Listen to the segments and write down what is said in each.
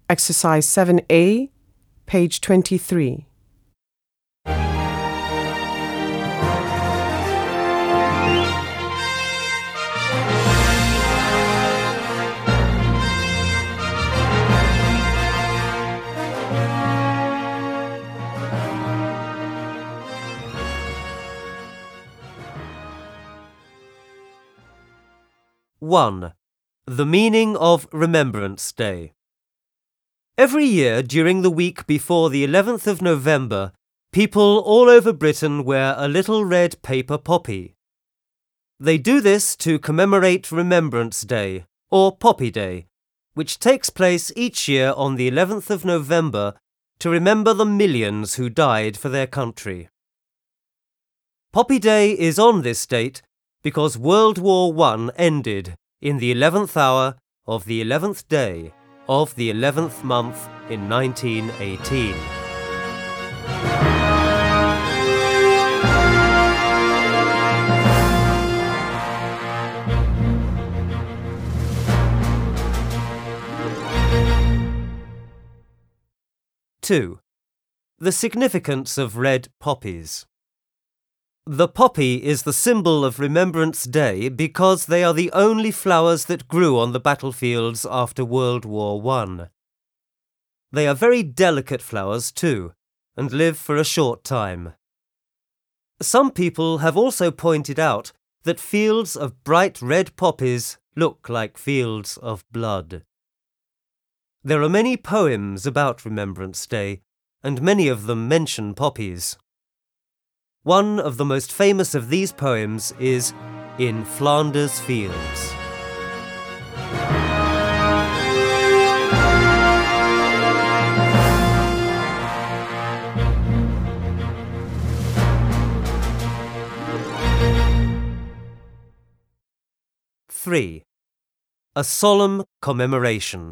Exercise 7A, page 23. (1) The meaning of Remembrance Day. Every year during the week before the 11th of November, people all over Britain wear a little red paper poppy. They do this to commemorate Remembrance Day, or Poppy Day, which takes place each year on the 11th of November to remember the millions who died for their country. Poppy Day is on this date because World War I ended in the 11th hour of the 11th day of the 11th month in 1918. (2) The significance of red poppies. The poppy is the symbol of Remembrance Day because they are the only flowers that grew on the battlefields after World War I. They are very delicate flowers too, and live for a short time. Some people have also pointed out that fields of bright red poppies look like fields of blood. There are many poems about Remembrance Day, and many of them mention poppies. One of the most famous of these poems is In Flanders Fields. (3) A solemn commemoration.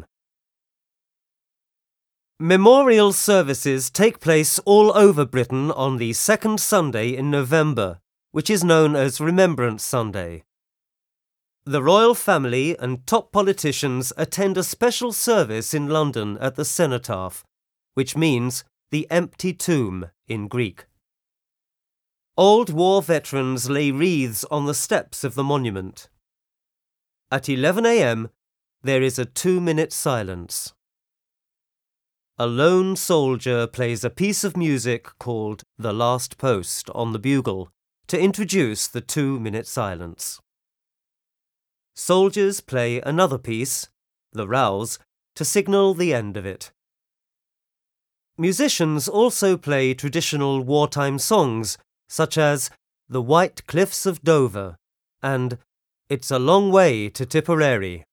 Memorial services take place all over Britain on the second Sunday in November, which is known as Remembrance Sunday. The royal family and top politicians attend a special service in London at the Cenotaph, which means the empty tomb in Greek. Old war veterans lay wreaths on the steps of the monument. At 11 a.m., there is a 2-minute silence. A lone soldier plays a piece of music called The Last Post on the bugle to introduce the 2-minute silence. Soldiers play another piece, The Rouse, to signal the end of it. Musicians also play traditional wartime songs such as The White Cliffs of Dover and It's a Long Way to Tipperary.